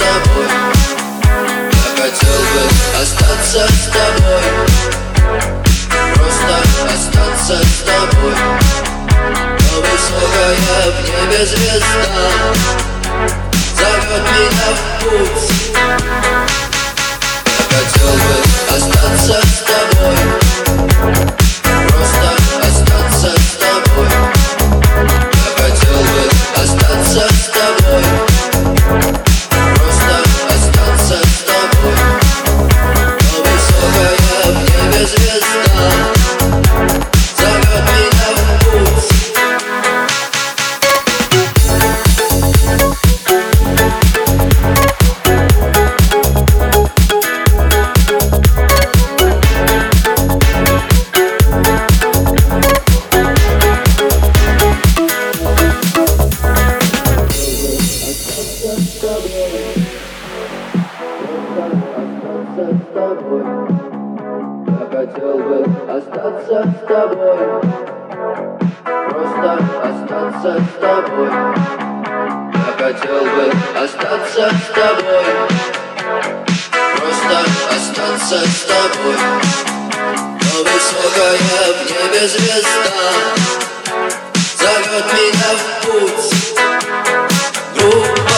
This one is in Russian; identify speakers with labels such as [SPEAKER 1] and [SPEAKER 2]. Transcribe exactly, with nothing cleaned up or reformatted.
[SPEAKER 1] тобой. Я хотел бы остаться с тобой, просто остаться с тобой. Но высокая в небе звезда зовет меня в путь. Я хотел бы остаться с тобой, просто остаться с тобой. Я хотел бы остаться с тобой, просто остаться с тобой. Но высокая в небе звезда зовет меня в путь. Я хотел бы остаться с тобой, просто остаться с тобой. Я хотел бы остаться с тобой, просто остаться с тобой. Но высокая в небе звезда зовет меня в путь. Грудь